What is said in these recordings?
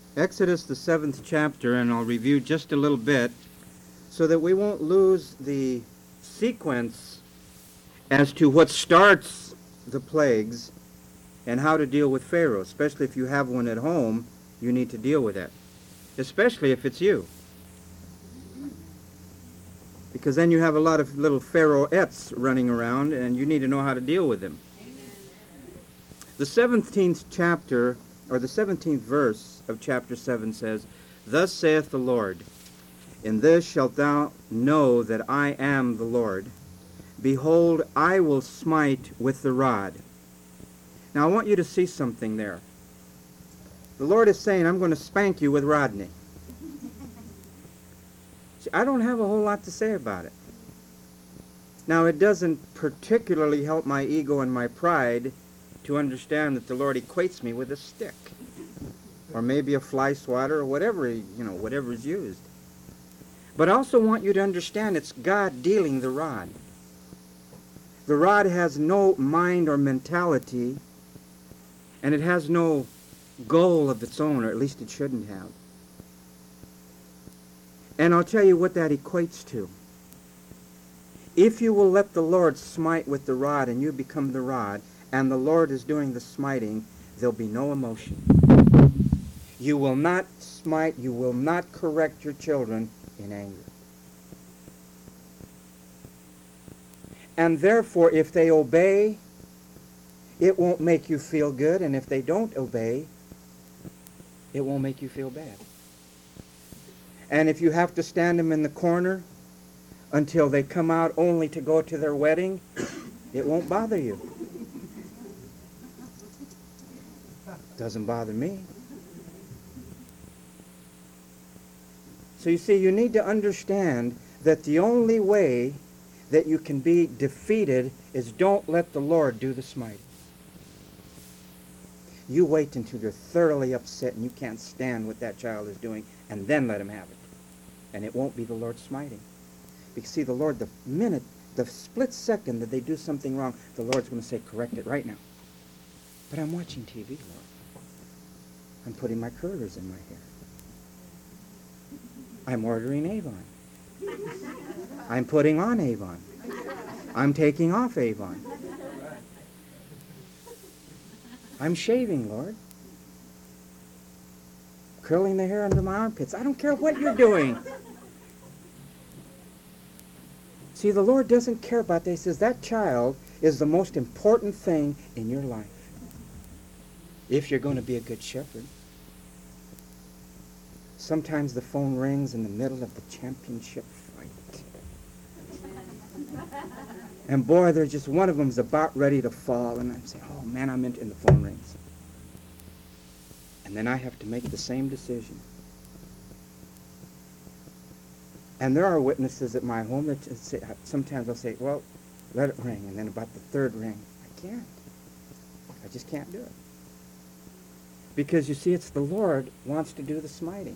Exodus, the 7th chapter, and I'll review just a little bit so that we won't lose the sequence as to what starts the plagues and how to deal with Pharaoh. Especially if you have one at home, you need to deal with that. Especially if it's you. Because then you have a lot of little Pharaohettes running around and you need to know how to deal with them. The 17th chapter, or the 17th verse of chapter 7 says, "Thus saith the Lord, in this shalt thou know that I am the Lord. Behold, I will smite with the rod." Now I want you to see something there. The Lord is saying, I'm going to spank you with Rodney. See, I don't have a whole lot to say about it. Now it doesn't particularly help my ego and my pride to understand that the Lord equates me with a stick. Or maybe a fly swatter, or whatever, whatever is used. But I also want you to understand it's God dealing the rod. The rod has no mind or mentality, and it has no goal of its own, or at least it shouldn't have. And I'll tell you what that equates to. If you will let the Lord smite with the rod and you become the rod, and the Lord is doing the smiting, there'll be no emotion. You will not smite, you will not correct your children in anger. And therefore, if they obey, it won't make you feel good, and if they don't obey, it won't make you feel bad. And if you have to stand them in the corner until they come out only to go to their wedding, it won't bother you. Doesn't bother me. So you see, you need to understand that the only way that you can be defeated is don't let the Lord do the smiting. You wait until you're thoroughly upset and you can't stand what that child is doing, and then let him have it. And it won't be the Lord smiting. Because see, the Lord, the split second that they do something wrong, the Lord's going to say, correct it right now. But I'm watching TV, Lord. I'm putting my curlers in my hair. I'm ordering Avon. I'm putting on Avon. I'm taking off Avon. I'm shaving, Lord. Curling the hair under my armpits. I don't care what you're doing. See, the Lord doesn't care about that. He says that child is the most important thing in your life. If you're going to be a good shepherd. Sometimes the phone rings in the middle of the championship fight. And boy, there's just one of them's about ready to fall. And I'm saying, oh man, and the phone rings. And then I have to make the same decision. And there are witnesses at my home that say, sometimes I'll say, well, let it ring. And then about the third ring, I can't. I just can't do it. Because you see, it's the Lord wants to do the smiting.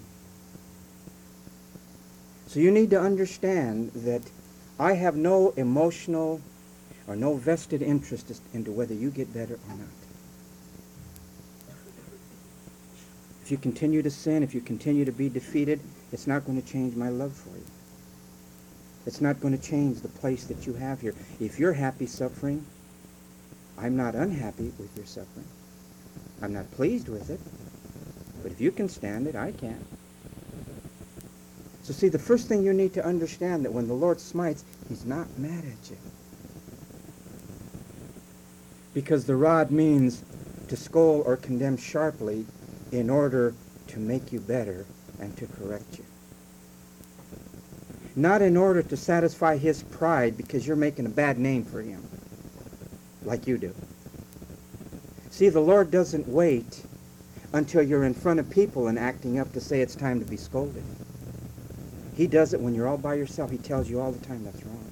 So you need to understand that I have no emotional or no vested interest into whether you get better or not. If you continue to sin, if you continue to be defeated, it's not going to change my love for you. It's not going to change the place that you have here. If you're happy suffering, I'm not unhappy with your suffering. I'm not pleased with it. But if you can stand it, I can. So see, the first thing you need to understand that when the Lord smites, he's not mad at you. Because the rod means to scold or condemn sharply in order to make you better and to correct you. Not in order to satisfy his pride because you're making a bad name for him, like you do. See, the Lord doesn't wait until you're in front of people and acting up to say it's time to be scolded. He does it when you're all by yourself. He tells you all the time that's wrong.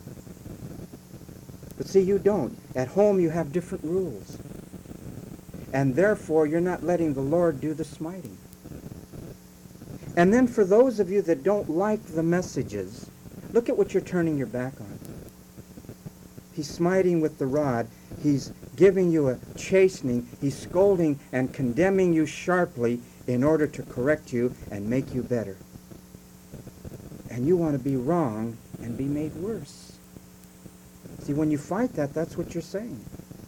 But see, you don't. At home you have different rules. And therefore you're not letting the Lord do the smiting. And then for those of you that don't like the messages, look at what you're turning your back on. He's smiting with the rod. He's giving you a chastening. He's scolding and condemning you sharply in order to correct you and make you better. And you want to be wrong and be made worse. See, when you fight that, that's what you're saying.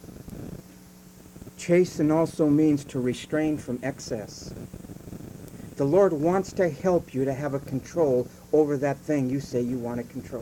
Chasten also means to restrain from excess. The Lord wants to help you to have a control over that thing you say you want to control.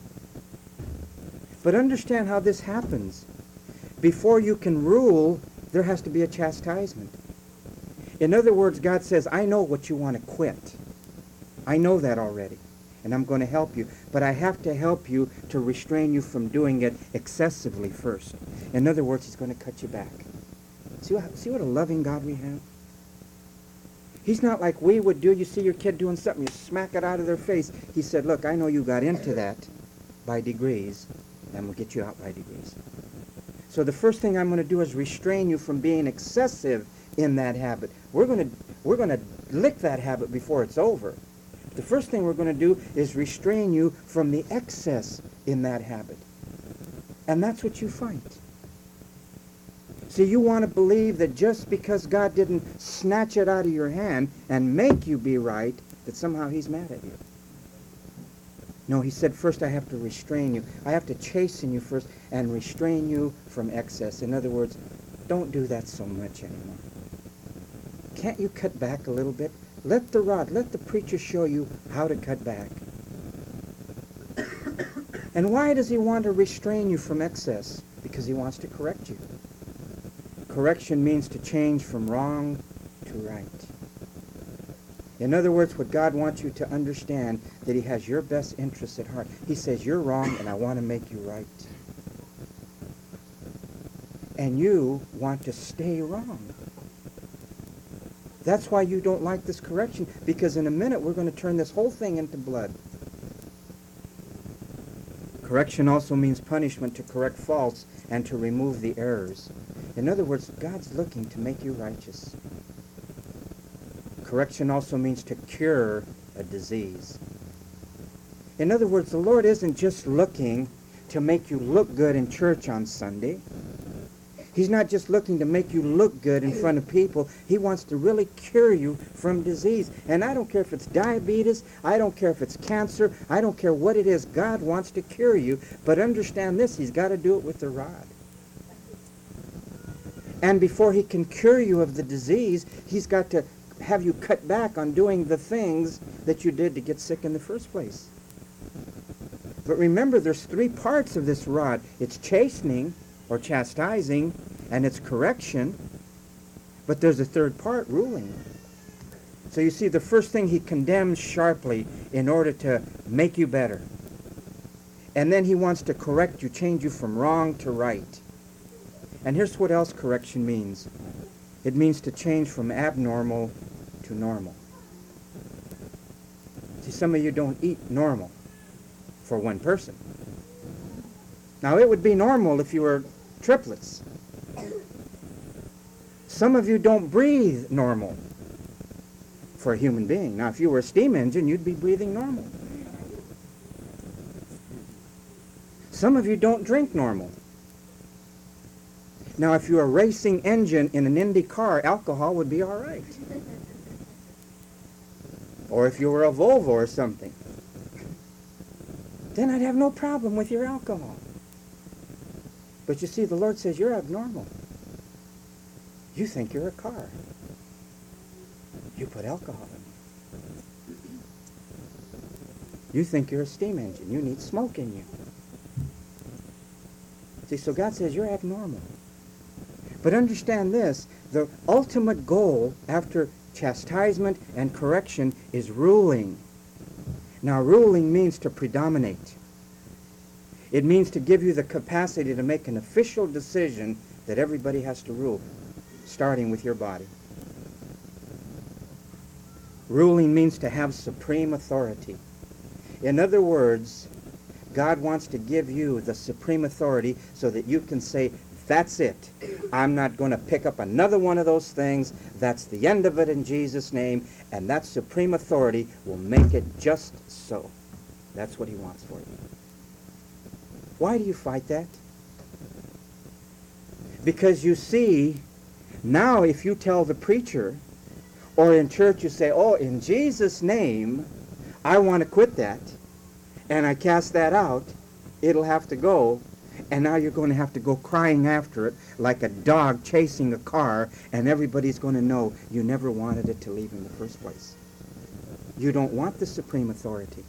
But understand how this happens. Before you can rule, there has to be a chastisement. In other words, God says, I know what you want to quit. I know that already, and I'm going to help you. But I have to help you to restrain you from doing it excessively first. In other words, he's going to cut you back. See what a loving God we have? He's not like we would do. You see your kid doing something, you smack it out of their face. He said, look, I know you got into that by degrees, and we'll get you out by degrees. So the first thing I'm going to do is restrain you from being excessive in that habit. We're going to lick that habit before it's over. The first thing we're going to do is restrain you from the excess in that habit. And that's what you fight. See, you want to believe that just because God didn't snatch it out of your hand and make you be right, that somehow he's mad at you. No, he said, first I have to restrain you. I have to chasten you first and restrain you from excess. In other words, don't do that so much anymore. Can't you cut back a little bit? Let the preacher show you how to cut back. And why does he want to restrain you from excess? Because he wants to correct you. Correction means to change from wrong to right. In other words, what God wants you to understand, that he has your best interests at heart. He says, you're wrong, and I want to make you right. And you want to stay wrong. That's why you don't like this correction, because in a minute we're going to turn this whole thing into blood. Correction also means punishment, to correct faults and to remove the errors. In other words, God's looking to make you righteous. Correction also means to cure a disease. In other words, the Lord isn't just looking to make you look good in church on Sunday. He's not just looking to make you look good in front of people. He wants to really cure you from disease. And I don't care if it's diabetes. I don't care if it's cancer. I don't care what it is. God wants to cure you. But understand this, he's got to do it with the rod. And before he can cure you of the disease, he's got to have you cut back on doing the things that you did to get sick in the first place. But remember, there's three parts of this rod. It's chastening, or chastising, and it's correction. But there's a third part, ruling. So you see, the first thing, he condemns sharply in order to make you better. And then he wants to correct you, change you from wrong to right. And here's what else correction means. It means to change from abnormal to normal. See, some of you don't eat normal for one person. Now, it would be normal if you were triplets. Some of you don't breathe normal for a human being. Now, if you were a steam engine, you'd be breathing normal. Some of you don't drink normal. Now, if you're a racing engine in an Indy car, alcohol would be all right. Or if you were a Volvo or something, then I'd have no problem with your alcohol. But you see, the Lord says you're abnormal. You think you're a car. You put alcohol in you. You think you're a steam engine. You need smoke in you. See, so God says you're abnormal. But understand this, the ultimate goal after chastisement and correction is ruling. Now, ruling means to predominate. It means to give you the capacity to make an official decision that everybody has to rule, starting with your body. Ruling means to have supreme authority. In other words, God wants to give you the supreme authority so that you can say, that's it. I'm not going to pick up another one of those things. That's the end of it in Jesus' name. And that supreme authority will make it just so. That's what he wants for you. Why do you fight that? Because you see, now if you tell the preacher, or in church you say, oh, in Jesus' name, I want to quit that, and I cast that out, it'll have to go, and now you're going to have to go crying after it like a dog chasing a car, and everybody's going to know you never wanted it to leave in the first place. You don't want the supreme authority.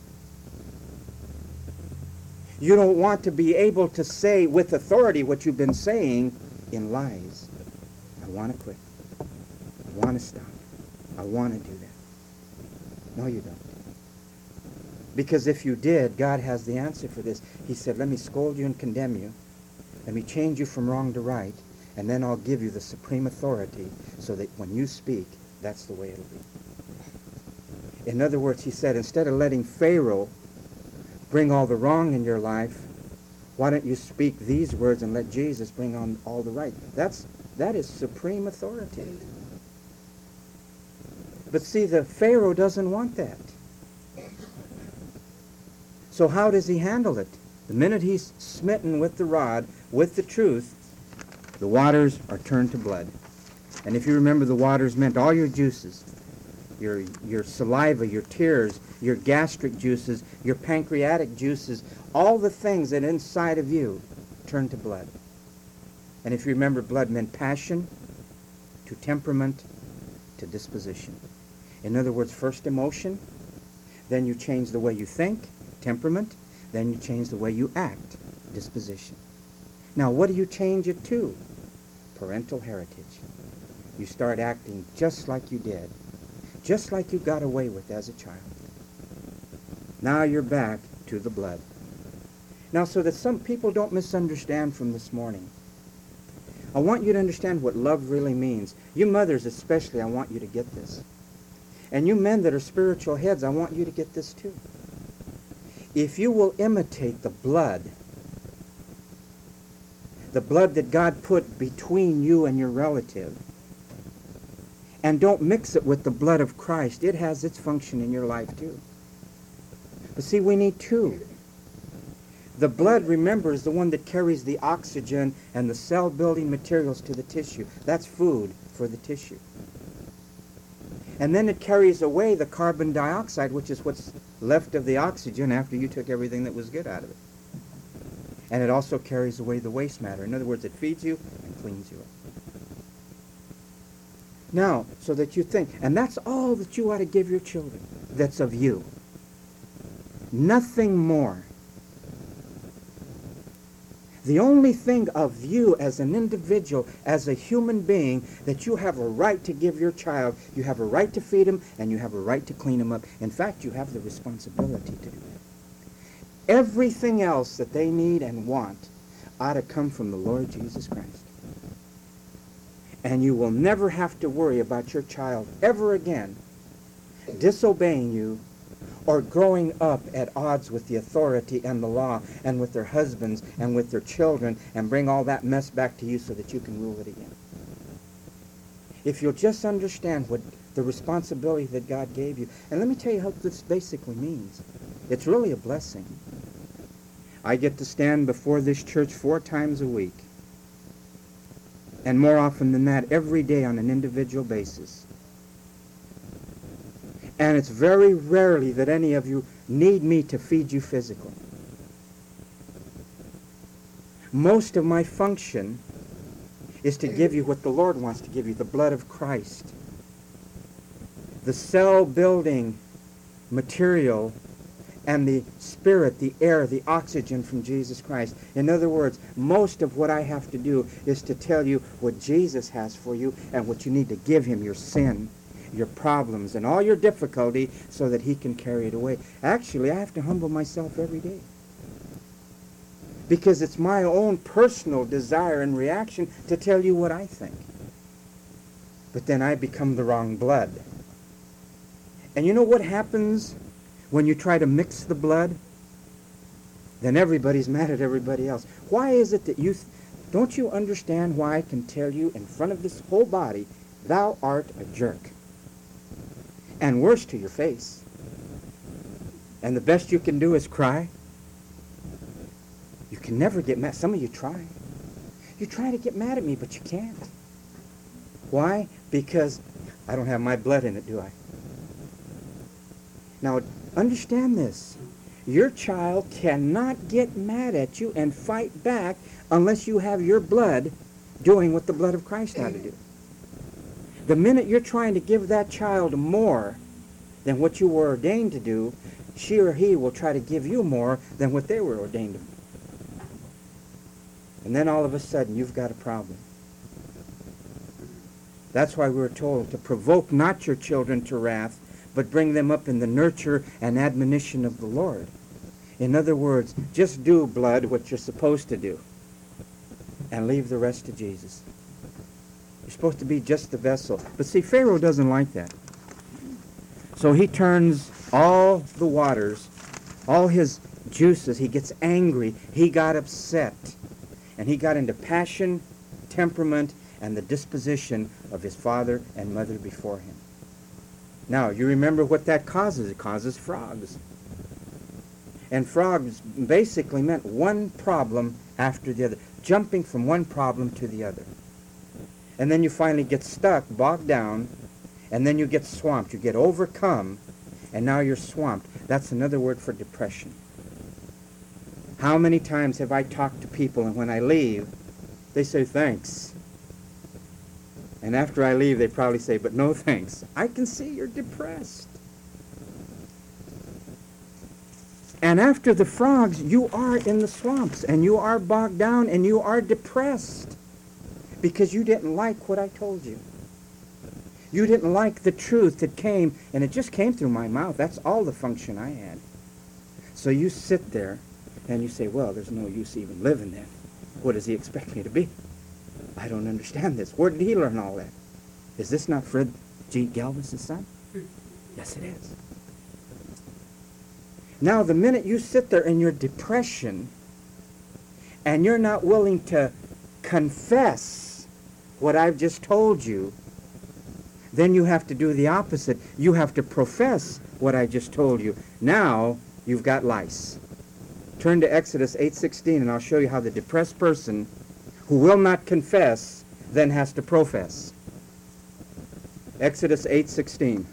You don't want to be able to say with authority what you've been saying in lies. I want to quit. I want to stop. I want to do that. No, you don't. Because if you did, God has the answer for this. He said, let me scold you and condemn you. Let me change you from wrong to right. And then I'll give you the supreme authority so that when you speak, that's the way it'll be. In other words, he said, instead of letting Pharaoh bring all the wrong in your life, why don't you speak these words and let Jesus bring on all the right? That is supreme authority. But see, the Pharaoh doesn't want that. So how does he handle it? The minute he's smitten with the rod, with the truth, the waters are turned to blood. And if you remember, the waters meant all your juices, your saliva, your tears, your gastric juices, your pancreatic juices, all the things that inside of you turn to blood. And if you remember, blood meant passion, to temperament, to disposition. In other words, first emotion, then you change the way you think, temperament, then you change the way you act, disposition. Now, what do you change it to? Parental heritage. You start acting just like you did, just like you got away with as a child. Now you're back to the blood. Now, so that some people don't misunderstand from this morning, I want you to understand what love really means. You mothers especially, I want you to get this. And you men that are spiritual heads, I want you to get this too. If you will imitate the blood that God put between you and your relative, and don't mix it with the blood of Christ, it has its function in your life too. But see, we need two. The blood, remember, is the one that carries the oxygen and the cell-building materials to the tissue. That's food for the tissue. And then it carries away the carbon dioxide, which is what's left of the oxygen after you took everything that was good out of it. And it also carries away the waste matter. In other words, it feeds you and cleans you up. Now, so that you think, and that's all that you ought to give your children, that's of you. Nothing more. The only thing of you as an individual, as a human being, that you have a right to give your child, you have a right to feed him, and you have a right to clean him up. In fact, you have the responsibility to do that. Everything else that they need and want ought to come from the Lord Jesus Christ. And you will never have to worry about your child ever again disobeying you or growing up at odds with the authority and the law and with their husbands and with their children and bring all that mess back to you so that you can rule it again. If you'll just understand what the responsibility that God gave you. And let me tell you how this basically means. It's really a blessing. I get to stand before this church 4 times a week. And more often than that, every day on an individual basis. And it's very rarely that any of you need me to feed you physically. Most of my function is to give you what the Lord wants to give you, the blood of Christ. The cell-building material and the spirit, the air, the oxygen from Jesus Christ. In other words, most of what I have to do is to tell you what Jesus has for you and what you need to give him, your sin, your problems, and all your difficulty so that he can carry it away. Actually, I have to humble myself every day. Because it's my own personal desire and reaction to tell you what I think. But then I become the wrong blood. And you know what happens when you try to mix the blood? Then everybody's mad at everybody else. Why is it that don't you understand why I can tell you in front of this whole body, thou art a jerk? And worse, to your face. And the best you can do is cry. You can never get mad. Some of you try. You try to get mad at me, but you can't. Why? Because I don't have my blood in it, do I? Now, understand this. Your child cannot get mad at you and fight back unless you have your blood doing what the blood of Christ ought to do. The minute you're trying to give that child more than what you were ordained to do, she or he will try to give you more than what they were ordained to do. And then all of a sudden, you've got a problem. That's why we were told to provoke not your children to wrath, but bring them up in the nurture and admonition of the Lord. In other words, just do, blood, what you're supposed to do, and leave the rest to Jesus. You're supposed to be just the vessel. But see, Pharaoh doesn't like that. So he turns all the waters, all his juices, he gets angry, he got upset, and he got into passion, temperament, and the disposition of his father and mother before him. Now, you remember what that causes. It causes frogs. And frogs basically meant one problem after the other, jumping from one problem to the other. And then you finally get stuck, bogged down, and then you get swamped. You get overcome, and now you're swamped. That's another word for depression. How many times have I talked to people, and when I leave, they say, thanks. And after I leave, they probably say, but no thanks. I can see you're depressed. And after the frogs, you are in the swamps, and you are bogged down, and you are depressed because you didn't like what I told you. You didn't like the truth that came, and it just came through my mouth. That's all the function I had. So you sit there, and you say, well, there's no use even living then. What does he expect me to be? I don't understand this. Where did he learn all that? Is this not Fred G. Galves's son? Yes, it is. Now, the minute you sit there in your depression and you're not willing to confess what I've just told you, then you have to do the opposite. You have to profess what I just told you. Now, you've got lice. Turn to Exodus 8:16, and I'll show you how the depressed person who will not confess then has to profess. Exodus 8:16.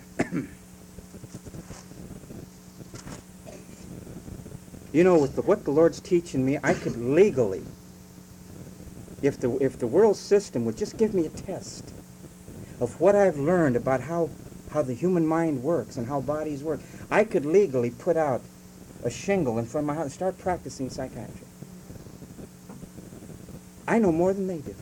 You know, with what the Lord's teaching me, I could legally, if the world system would just give me a test of what I've learned about how the human mind works and how bodies work, I could legally put out a shingle in front of my house and start practicing psychiatry. I know more than they do.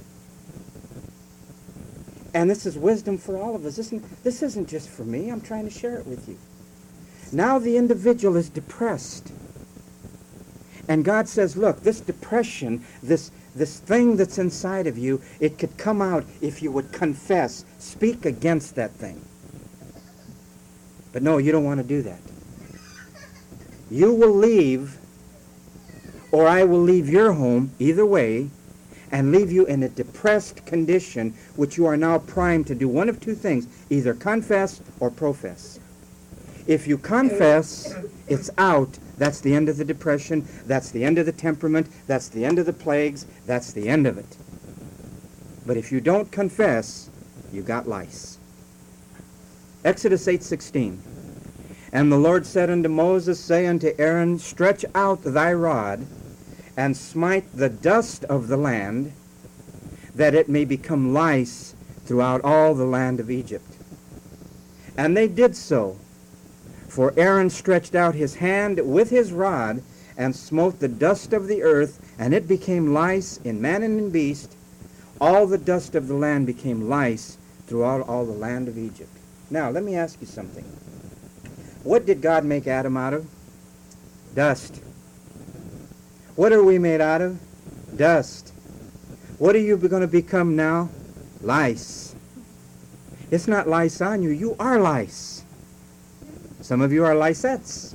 And this is wisdom for all of us. This isn't just for me. I'm trying to share it with you. Now the individual is depressed. And God says, look, this depression, this thing that's inside of you, it could come out if you would confess, speak against that thing. But no, you don't want to do that. You will leave, or I will leave your home, either way, and leave you in a depressed condition, which you are now primed to do one of two things, either confess or profess. If you confess, it's out. That's the end of the depression. That's the end of the temperament. That's the end of the plagues. That's the end of it. But if you don't confess, you got lice. Exodus 8:16. And the Lord said unto Moses, say unto Aaron, stretch out thy rod, and smite the dust of the land, that it may become lice throughout all the land of Egypt. And they did so. For Aaron stretched out his hand with his rod, and smote the dust of the earth, and it became lice in man and in beast. All the dust of the land became lice throughout all the land of Egypt. Now, let me ask you something. What did God make Adam out of? Dust. What are we made out of? Dust. What are you going to become now? Lice. It's not lice on you. You are lice. Some of you are licettes.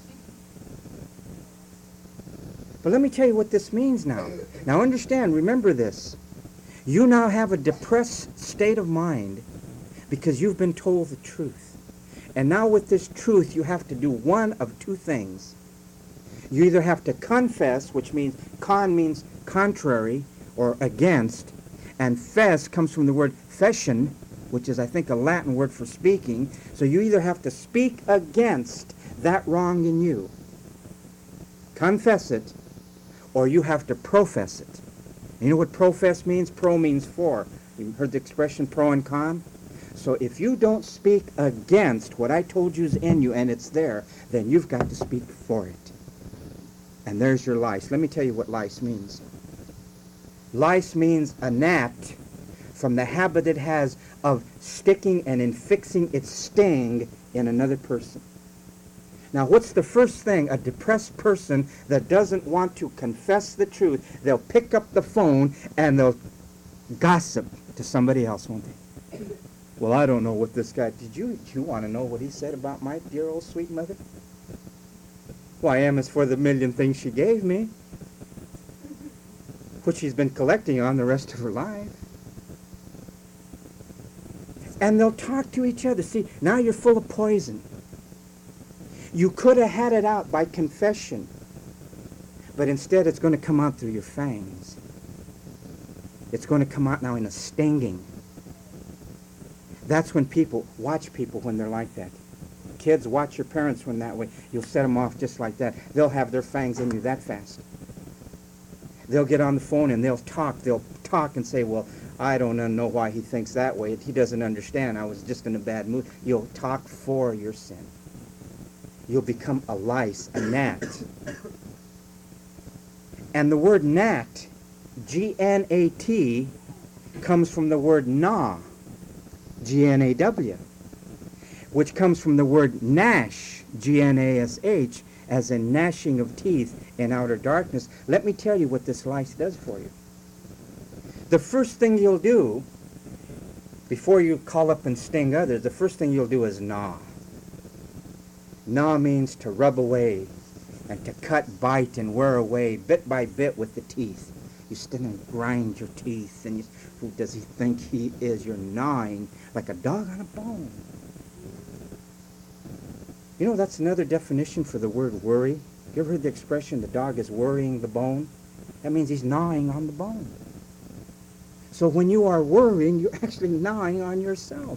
But let me tell you what this means now. Now understand, remember this. You now have a depressed state of mind because you've been told the truth. And now with this truth, you have to do one of two things. You either have to confess, which means con means contrary, or against, and fess comes from the word fession, which is, I think, a Latin word for speaking. So you either have to speak against that wrong in you, confess it, or you have to profess it. You know what profess means? Pro means for. You heard the expression pro and con? So if you don't speak against what I told you is in you and it's there, then you've got to speak for it. And there's your lice. Let me tell you what lice means. Lice means a gnat from the habit it has of sticking and infixing its sting in another person. Now, what's the first thing a depressed person that doesn't want to confess the truth, they'll pick up the phone and they'll gossip to somebody else, won't they? Well, I don't know what this guy, did you want to know what he said about my dear old sweet mother? Well, I am as for the million things she gave me, which she's been collecting on the rest of her life. And they'll talk to each other. See, now you're full of poison. You could have had it out by confession, but instead it's going to come out through your fangs. It's going to come out now in a stinging. That's when people, watch people when they're like that. Kids, watch your parents when that way. You'll set them off just like that. They'll have their fangs in you that fast. They'll get on the phone and they'll talk and say, well, I don't know why he thinks that way. He doesn't understand. I was just in a bad mood. You'll talk for your sin. You'll become a lice, a gnat. And the word gnat, G-N-A-T, comes from the word gnaw, G-N-A-W, which comes from the word gnash, G-N-A-S-H, as in gnashing of teeth in outer darkness. Let me tell you what this lice does for you. The first thing you'll do, before you call up and sting others, the first thing you'll do is gnaw. Gnaw means to rub away and to cut, bite, and wear away bit by bit with the teeth. You sit and grind your teeth, and who does he think he is? You're gnawing like a dog on a bone. You know, that's another definition for the word worry. You ever heard the expression, the dog is worrying the bone? That means he's gnawing on the bone. So when you are worrying, you're actually gnawing on yourself.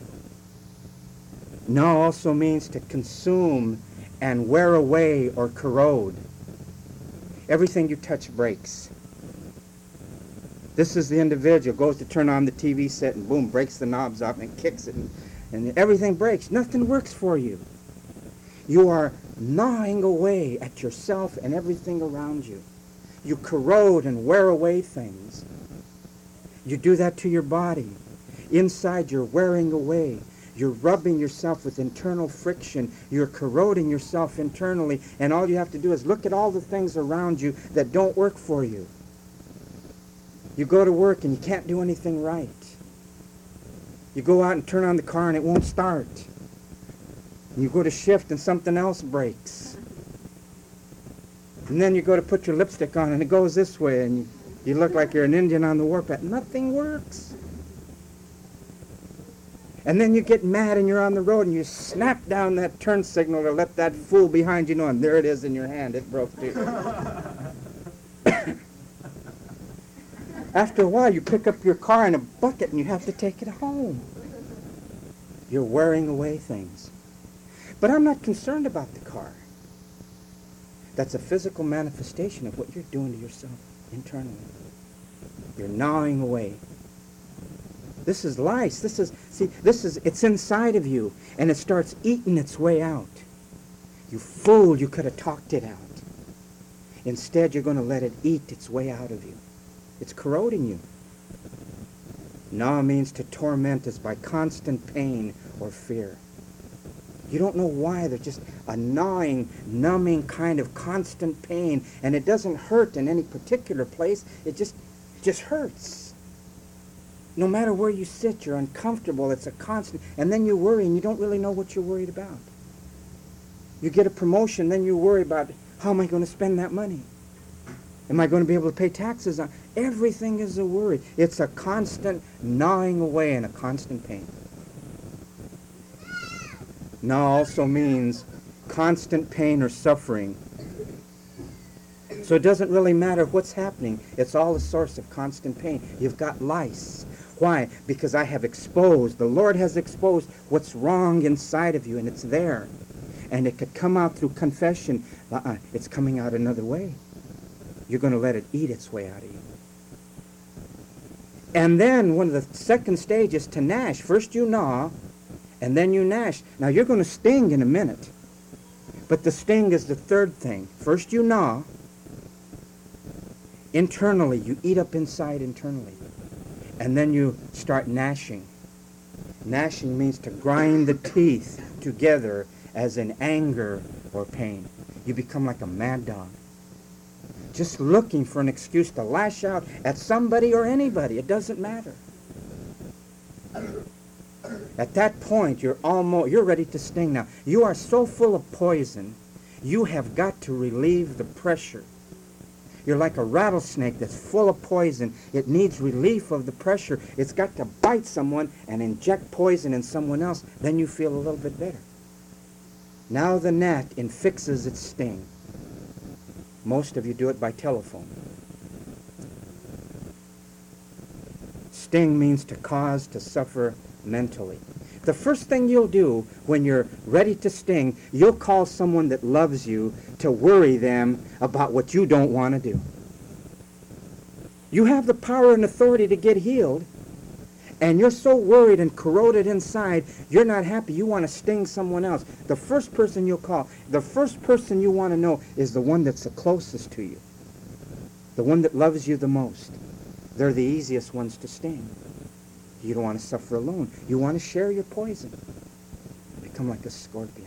Gnaw also means to consume and wear away or corrode. Everything you touch breaks. This is the individual, goes to turn on the TV set and boom, breaks the knobs off and kicks it and everything breaks. Nothing works for you. You are gnawing away at yourself and everything around you. You corrode and wear away things. You do that to your body. Inside you're wearing away. You're rubbing yourself with internal friction. You're corroding yourself internally. And all you have to do is look at all the things around you that don't work for you. You go to work and you can't do anything right. You go out and turn on the car and it won't start. You go to shift and something else breaks. And then you go to put your lipstick on and it goes this way and you look like you're an Indian on the warpath. Nothing works. And then you get mad and you're on the road and you snap down that turn signal to let that fool behind you know, and there it is in your hand. It broke too. After a while, you pick up your car in a bucket and you have to take it home. You're wearing away things. But I'm not concerned about the car. That's a physical manifestation of what you're doing to yourself internally. You're gnawing away. This is lice. It's inside of you, and it starts eating its way out. You fool, you could have talked it out. Instead, you're going to let it eat its way out of you. It's corroding you. Gnaw means to torment us by constant pain or fear. You don't know why. There's just a gnawing, numbing kind of constant pain, and it doesn't hurt in any particular place. It just hurts. No matter where you sit, you're uncomfortable. It's a constant. And then you worry, and you don't really know what you're worried about. You get a promotion, then you worry about, how am I going to spend that money? Am I going to be able to pay taxes on? Everything is a worry. It's a constant gnawing away and a constant pain. Gnaw also means constant pain or suffering So it doesn't really matter what's happening. It's all a source of constant pain. You've got lice. Why? Because I have exposed, the Lord has exposed what's wrong inside of you, and it's there. And it could come out through confession. It's coming out another way. You're going to let it eat its way out of you. And then one of the second stage is to gnash. First you gnaw, and then you gnash. Now you're going to sting in a minute. But the sting is the third thing. First you gnaw. Internally, you eat up inside internally. And then you start gnashing. Gnashing means to grind the teeth together as in anger or pain. You become like a mad dog, just looking for an excuse to lash out at somebody or anybody. It doesn't matter. At that point, you're ready to sting now. You are so full of poison, you have got to relieve the pressure. You're like a rattlesnake that's full of poison. It needs relief of the pressure. It's got to bite someone and inject poison in someone else. Then you feel a little bit better. Now the gnat infixes its sting. Most of you do it by telephone. Sting means to cause, to suffer mentally. The first thing you'll do when you're ready to sting, you'll call someone that loves you to worry them about what you don't want to do. You have the power and authority to get healed, and you're so worried and corroded inside, you're not happy. You want to sting someone else. The first person you'll call, the first person you want to know is the one that's the closest to you, the one that loves you the most. They're the easiest ones to sting. You don't want to suffer alone. You want to share your poison. Become like a scorpion.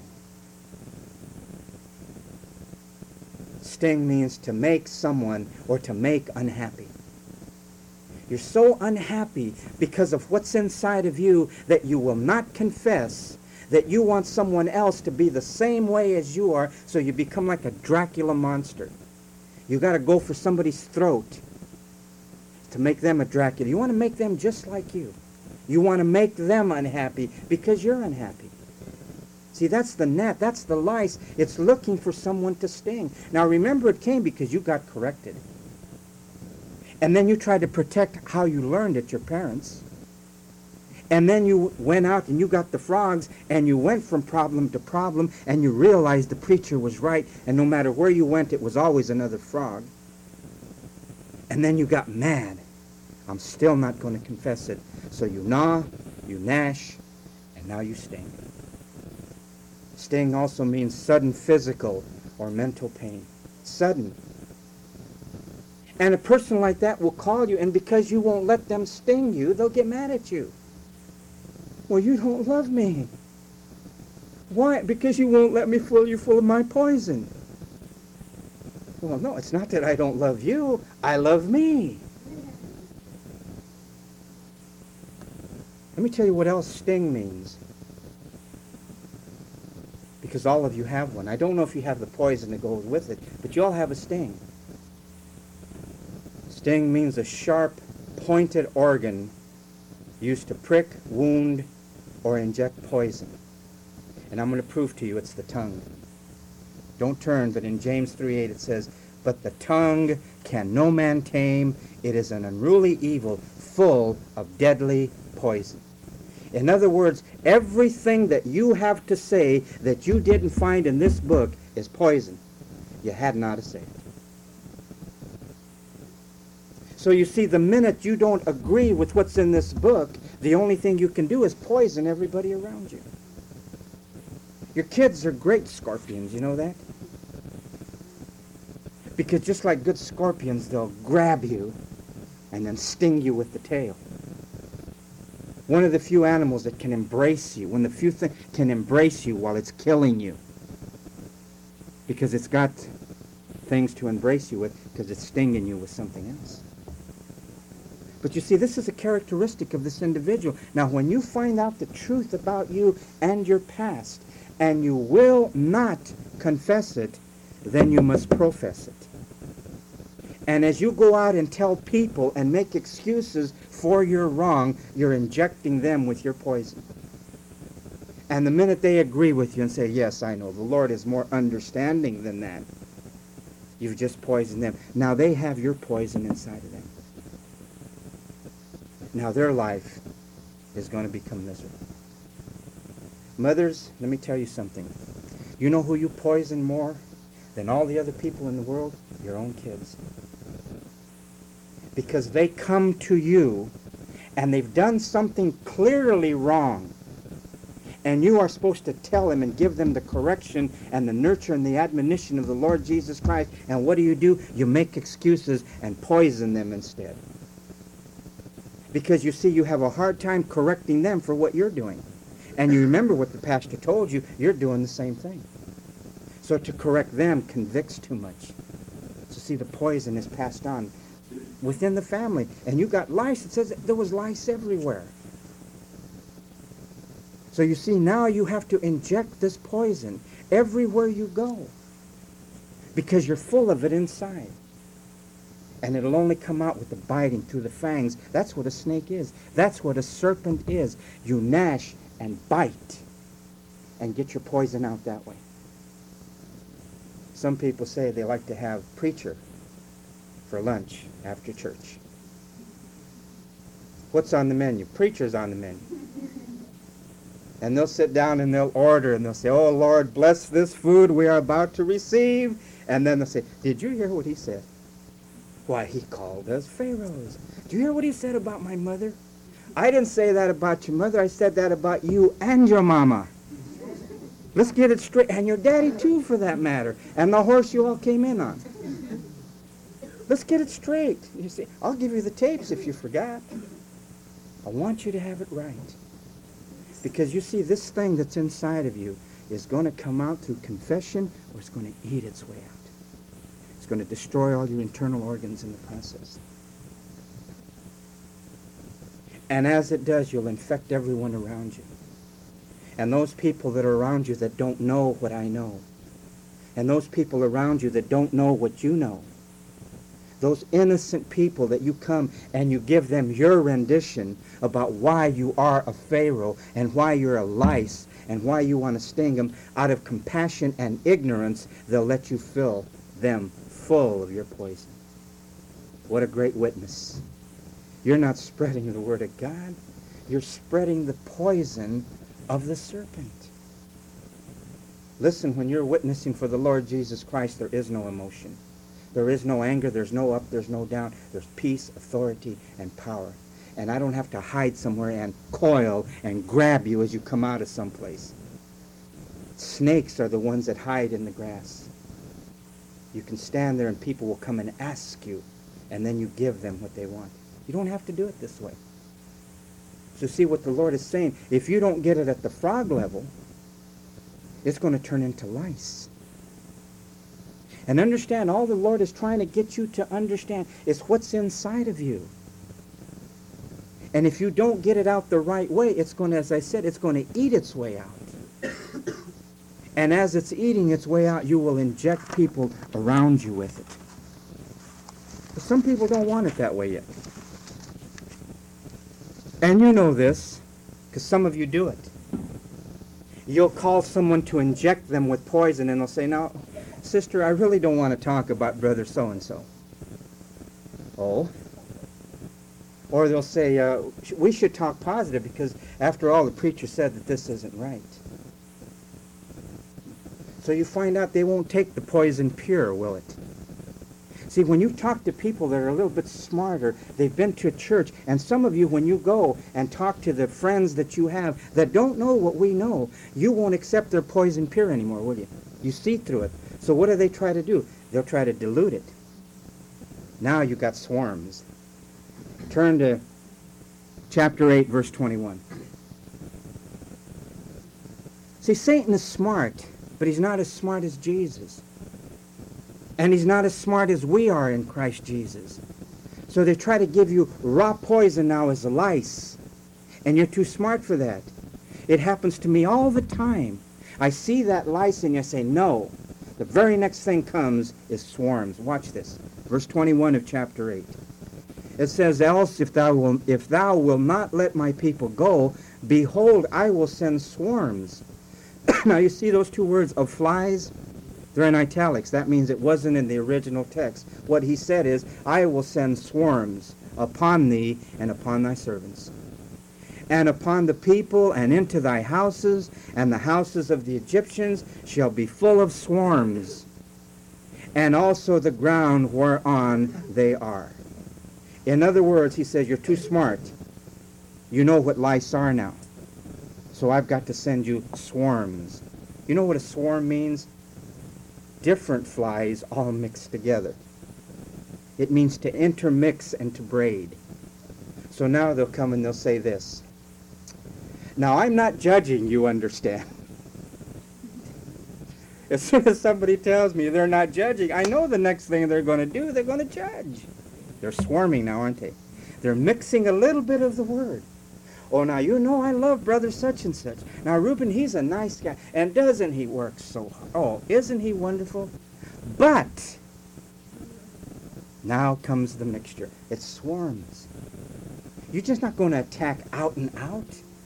Sting means to make someone or to make unhappy. You're so unhappy because of what's inside of you that you will not confess that you want someone else to be the same way as you are, so you become like a Dracula monster. You got to go for somebody's throat to make them a Dracula. You want to make them just like you. You want to make them unhappy because you're unhappy. See, that's the gnat. That's the lice. It's looking for someone to sting. Now, remember, it came because you got corrected. And then you tried to protect how you learned at your parents. And then you went out and you got the frogs, and you went from problem to problem, and you realized the preacher was right, and no matter where you went, it was always another frog. And then you got mad. I'm still not going to confess it. So you gnaw, you gnash, and now you sting. Sting also means sudden physical or mental pain. Sudden. And a person like that will call you, and because you won't let them sting you, they'll get mad at you. Well, you don't love me. Why? Because you won't let me fill you full of my poison. Well, no, it's not that I don't love you. I love me. Let me tell you what else sting means. Because all of you have one. I don't know if you have the poison that goes with it, but you all have a sting. Sting means a sharp, pointed organ used to prick, wound, or inject poison. And I'm going to prove to you it's the tongue. Don't turn, but in James 3:8 it says, "But the tongue can no man tame. It is an unruly evil, full of deadly poison." In other words, everything that you have to say that you didn't find in this book is poison. You had not to say it. So you see, the minute you don't agree with what's in this book, the only thing you can do is poison everybody around you. Your kids are great scorpions, you know that? Because just like good scorpions, they'll grab you and then sting you with the tail. One of the few animals that can embrace you, one of the few things can embrace you while it's killing you. Because it's got things to embrace you with, because it's stinging you with something else. But you see, this is a characteristic of this individual. Now, when you find out the truth about you and your past, and you will not confess it, then you must profess it. And as you go out and tell people and make excuses for your wrong, you're injecting them with your poison. And the minute they agree with you and say, "Yes, I know, the Lord is more understanding than that," You've just poisoned them. Now they have your poison inside of them. Now their life is going to become miserable. Mothers, let me tell you something. You know who you poison more than all the other people in the world? Your own kids. Because they come to you and they've done something clearly wrong. And you are supposed to tell them and give them the correction and the nurture and the admonition of the Lord Jesus Christ. And what do? You make excuses and poison them instead. Because you see, you have a hard time correcting them for what you're doing. And you remember what the pastor told you, you're doing the same thing. So to correct them convicts too much. So see, the poison is passed on within the family. And you got lice. It says there was lice everywhere. So you see, now you have to inject this poison everywhere you go. Because you're full of it inside. And it'll only come out with the biting through the fangs. That's what a snake is. That's what a serpent is. You gnash and bite and get your poison out that way. Some people say they like to have preacher for lunch after church. What's on the menu? Preacher's on the menu. And they'll sit down and they'll order and they'll say, "Oh, Lord, bless this food we are about to receive." And then they'll say, "Did you hear what he said? Why, he called us pharaohs. Do you hear what he said about my mother? I didn't say that about your mother. I said that about you and your mama. Let's get it straight. And your daddy, too, for that matter. And the horse you all came in on. Let's get it straight." You see, I'll give you the tapes if you forgot. I want you to have it right. Because you see, this thing that's inside of you is going to come out through confession, or it's going to eat its way out. It's going to destroy all your internal organs in the process. And as it does, you'll infect everyone around you. And those people that are around you that don't know what I know, and those people around you that don't know what you know, those innocent people that you come and you give them your rendition about why you are a pharaoh and why you're a lice and why you want to sting them, out of compassion and ignorance, they'll let you fill them full of your poison. What a great witness. You're not spreading the word of God. You're spreading the poison of the serpent. Listen, when you're witnessing for the Lord Jesus Christ, there is no emotion. There is no anger, there's no up, there's no down. There's peace, authority, and power. And I don't have to hide somewhere and coil and grab you as you come out of someplace. Snakes are the ones that hide in the grass. You can stand there and people will come and ask you, and then you give them what they want. You don't have to do it this way. So see what the Lord is saying. If you don't get it at the frog level, it's going to turn into lice. And understand, all the Lord is trying to get you to understand is what's inside of you. And if you don't get it out the right way, it's going to, as I said, it's going to eat its way out. And as it's eating its way out, you will inject people around you with it. But some people don't want it that way yet. And you know this, because some of you do it. You'll call someone to inject them with poison, and they'll say, "Now, sister, I really don't want to talk about brother so-and-so." Oh? Or they'll say, "We should talk positive because, after all, the preacher said that this isn't right." So you find out they won't take the poison pure, will it? See, when you talk to people that are a little bit smarter, they've been to church, and some of you, when you go and talk to the friends that you have that don't know what we know, you won't accept their poison pure anymore, will you? You see through it. So what do they try to do? They'll try to dilute it. Now you got swarms. Turn to chapter 8, verse 21. See, Satan is smart, but he's not as smart as Jesus. And he's not as smart as we are in Christ Jesus. So they try to give you raw poison now as a lice. And you're too smart for that. It happens to me all the time. I see that lice and I say, no. The very next thing comes is swarms. Watch this. Verse 21 of chapter 8. It says, "Else if thou wilt not let my people go, behold, I will send swarms." Now you see those two words of flies? They're in italics. That means it wasn't in the original text. What he said is, I will send swarms upon thee and upon thy servants, and upon the people, and into thy houses, and the houses of the Egyptians shall be full of swarms, and also the ground whereon they are. In other words, he says, you're too smart. You know what lice are now. So I've got to send you swarms. You know what a swarm means? Different flies all mixed together. It means to intermix and to braid. So now they'll come and they'll say this. Now, I'm not judging, you understand. As soon as somebody tells me they're not judging, I know the next thing they're going to do, they're going to judge. They're swarming now, aren't they? They're mixing a little bit of the word. Oh, now, you know I love brother such and such. Now, Reuben, he's a nice guy. And doesn't he work so hard? Oh, isn't he wonderful? But now comes the mixture. It swarms. You're just not going to attack out and out.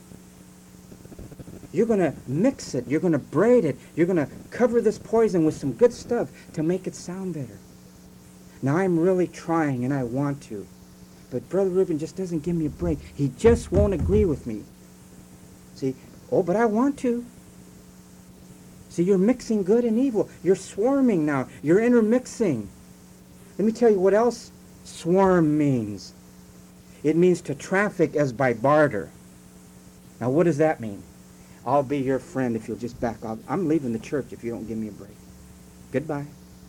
You're going to mix it. You're going to braid it. You're going to cover this poison with some good stuff to make it sound better. Now, I'm really trying, and I want to. But Brother Reuben just doesn't give me a break. He just won't agree with me. See, oh, but I want to. See, you're mixing good and evil. You're swarming now. You're intermixing. Let me tell you what else swarm means. It means to traffic as by barter. Now, what does that mean? I'll be your friend if you'll just back off. I'm leaving the church if you don't give me a break. Goodbye.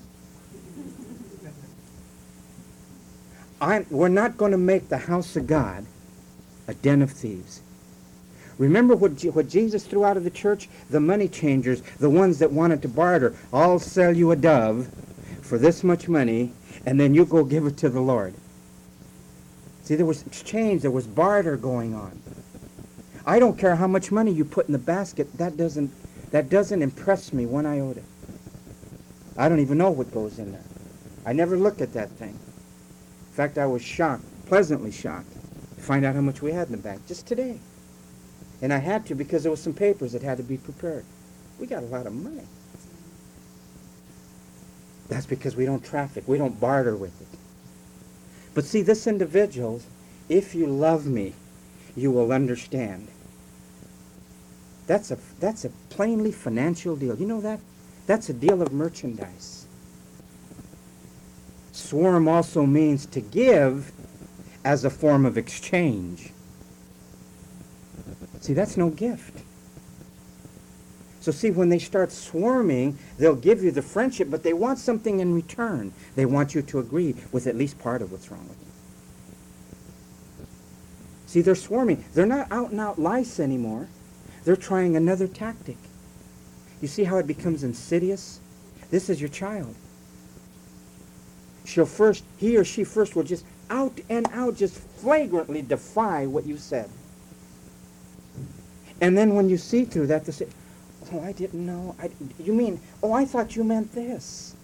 We're not going to make the house of God a den of thieves. Remember what Jesus threw out of the church? The money changers, the ones that wanted to barter. I'll sell you a dove for this much money, and then you go give it to the Lord. See, there was exchange, there was barter going on. I don't care how much money you put in the basket, that doesn't impress me one iota. I don't even know what goes in there. I never look at that thing. In fact, I was shocked, pleasantly shocked, to find out how much we had in the bank just today. And I had to because there was some papers that had to be prepared. We got a lot of money. That's because we don't traffic. We don't barter with it. But see, this individual, if you love me, you will understand. That's a plainly financial deal. You know that? That's a deal of merchandise. Swarm also means to give as a form of exchange. See, that's no gift. So see, when they start swarming, they'll give you the friendship, but they want something in return. They want you to agree with at least part of what's wrong with you. See, they're swarming. They're not out and out lice anymore. They're trying another tactic. You see how it becomes insidious? This is your child. He or she first will just out and out, just flagrantly defy what you said. And then when you see through that, they say, oh, I didn't know. I thought you meant this.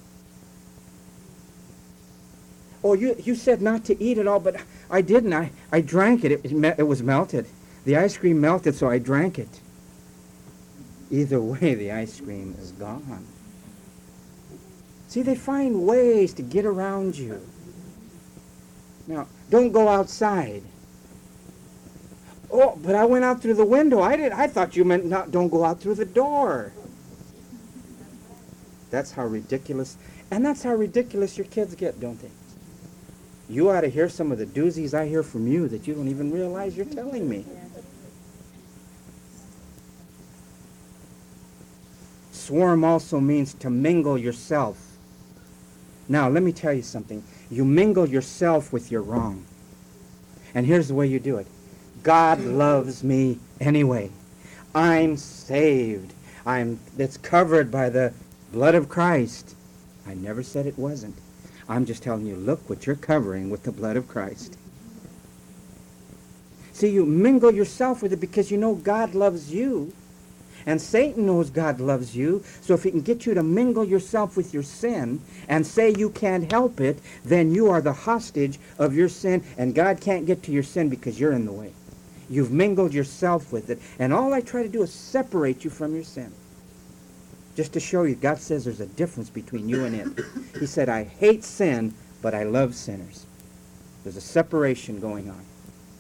Oh, you said not to eat it all, but I didn't. I drank it. It was melted. The ice cream melted, so I drank it. Either way, the ice cream is gone. See, they find ways to get around you. Now, don't go outside. Oh, but I went out through the window. I thought you meant don't go out through the door. That's how ridiculous, and that's how ridiculous your kids get, don't they? You ought to hear some of the doozies I hear from you that you don't even realize you're telling me. Swarm also means to mingle yourself. Now, let me tell you something. You mingle yourself with your wrong. And here's the way you do it. God loves me anyway. I'm saved. It's covered by the blood of Christ. I never said it wasn't. I'm just telling you, look what you're covering with the blood of Christ. See, you mingle yourself with it because you know God loves you. And Satan knows God loves you, so if he can get you to mingle yourself with your sin and say you can't help it, then you are the hostage of your sin, and God can't get to your sin because you're in the way. You've mingled yourself with it, and all I try to do is separate you from your sin. Just to show you, God says there's a difference between you and it. He said, I hate sin, but I love sinners. There's a separation going on.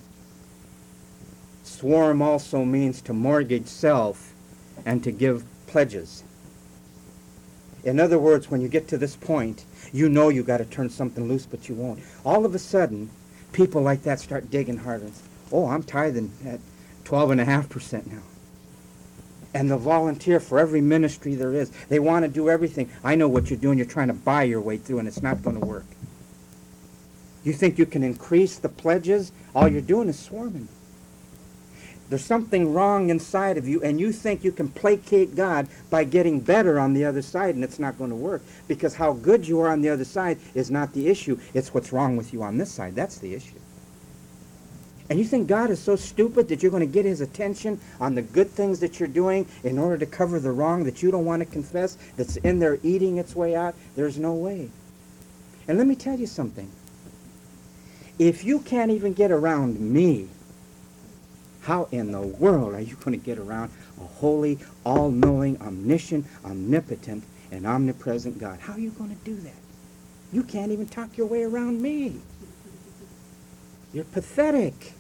Swarm also means to mortgage self and to give pledges. In other words, when you get to this point, you know you got to turn something loose, but you won't. All of a sudden, people like that start digging harder. Oh, I'm tithing at 12.5% now. And they'll volunteer for every ministry there is. They want to do everything. I know what you're doing. You're trying to buy your way through, and it's not going to work. You think you can increase the pledges? All you're doing is swarming. There's something wrong inside of you, and you think you can placate God by getting better on the other side, and it's not going to work. Because how good you are on the other side is not the issue. It's what's wrong with you on this side. That's the issue. And you think God is so stupid that you're going to get his attention on the good things that you're doing in order to cover the wrong that you don't want to confess, that's in there eating its way out? There's no way. And let me tell you something. If you can't even get around me, how in the world are you going to get around a holy, all-knowing, omniscient, omnipotent, and omnipresent God? How are you going to do that? You can't even talk your way around me. You're pathetic.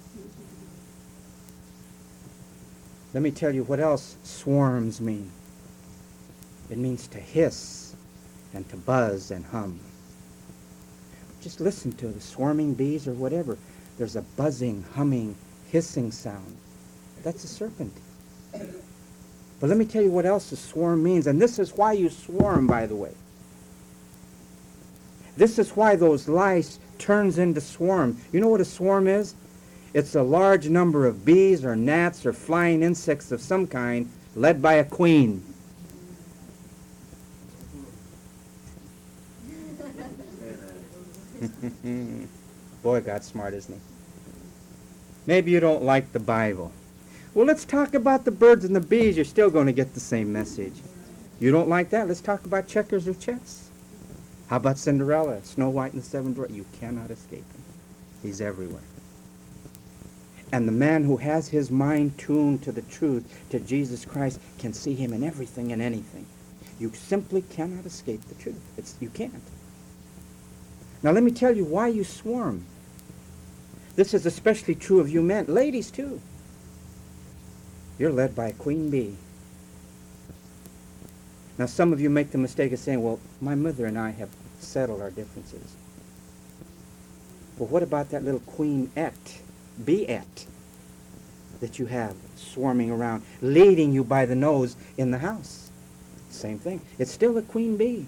Let me tell you what else swarms mean. It means to hiss and to buzz and hum. Just listen to the swarming bees or whatever. There's a buzzing, humming, hissing sound. That's a serpent. But let me tell you what else a swarm means. And this is why you swarm, by the way. This is why those lice turns into swarm. You know what a swarm is? It's a large number of bees or gnats or flying insects of some kind led by a queen. Boy, God's smart, isn't he? Maybe you don't like the Bible. Well, let's talk about the birds and the bees. You're still going to get the same message. You don't like that? Let's talk about checkers or chess. How about Cinderella, Snow White and the Seven Dwarfs? You cannot escape him. He's everywhere. And the man who has his mind tuned to the truth, to Jesus Christ, can see him in everything and anything. You simply cannot escape the truth. You can't. Now let me tell you why you swarm. This is especially true of you men. Ladies, too. You're led by a queen bee. Now, some of you make the mistake of saying, well, my mother and I have settled our differences. Well, what about that little queen-ette, bee-ette, that you have swarming around, leading you by the nose in the house? Same thing. It's still a queen bee.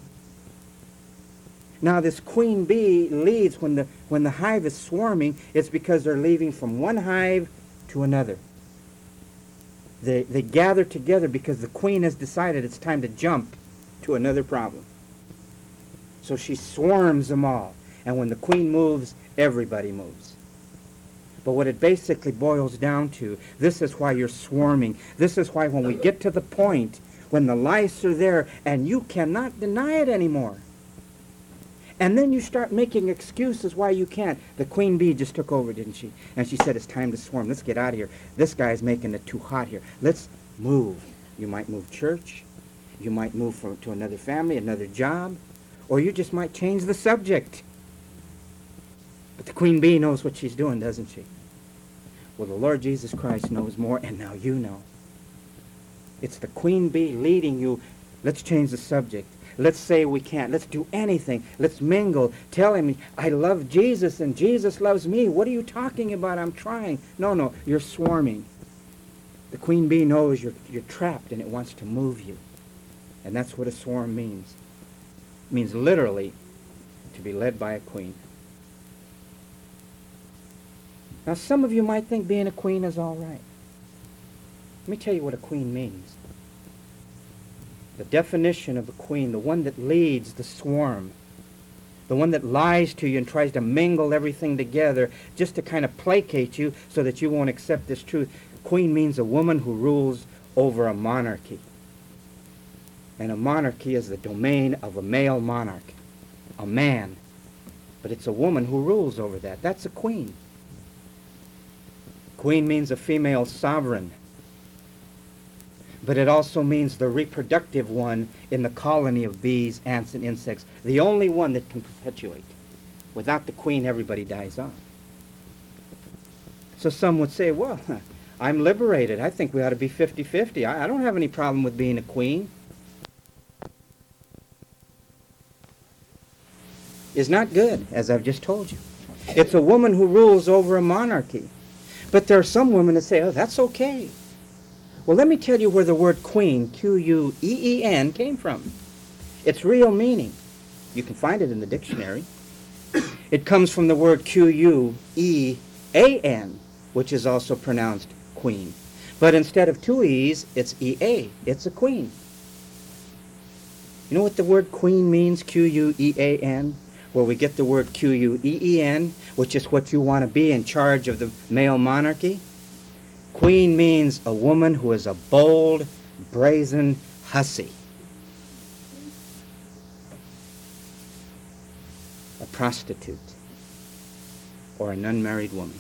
Now, this queen bee leads when the hive is swarming. It's because they're leaving from one hive to another. They gather together because the queen has decided it's time to jump to another problem. So she swarms them all. And when the queen moves, everybody moves. But what it basically boils down to, this is why you're swarming. This is why when we get to the point when the lice are there and you cannot deny it anymore, and then you start making excuses why you can't. The queen bee just took over, didn't she? And she said, it's time to swarm. Let's get out of here. This guy's making it too hot here. Let's move. You might move church. You might move to another family, another job. Or you just might change the subject. But the queen bee knows what she's doing, doesn't she? Well, the Lord Jesus Christ knows more, and now you know. It's the queen bee leading you. Let's change the subject. Let's say we can't. Let's do anything. Let's mingle. Tell him, I love Jesus and Jesus loves me. What are you talking about? I'm trying. No, you're swarming. The queen bee knows you're trapped and it wants to move you. And that's what a swarm means. It means literally to be led by a queen. Now, some of you might think being a queen is all right. Let me tell you what a queen means. The definition of a queen, the one that leads the swarm, the one that lies to you and tries to mingle everything together just to kind of placate you so that you won't accept this truth. Queen means a woman who rules over a monarchy. And a monarchy is the domain of a male monarch, a man. But it's a woman who rules over that. That's a queen. Queen means a female sovereign. but it also means the reproductive one in the colony of bees, ants, and insects, the only one that can perpetuate. Without the queen, everybody dies off. So some would say, well, I'm liberated. I think we ought to be 50-50. I don't have any problem with being a queen. Is not good, as I've just told you. It's a woman who rules over a monarchy. But there are some women that say, oh, that's okay. Well, let me tell you where the word queen, Q-U-E-E-N, came from. Its real meaning. You can find it in the dictionary. It comes from the word Q-U-E-A-N, which is also pronounced queen. But instead of two E's, it's E-A. It's a queen. You know what the word queen means, Q-U-E-A-N? Where we get the word Q-U-E-E-N, which is what you want to be in charge of the male monarchy. Queen means a woman who is a bold, brazen hussy. A prostitute. Or an unmarried woman.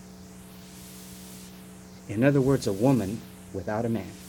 In other words, a woman without a man.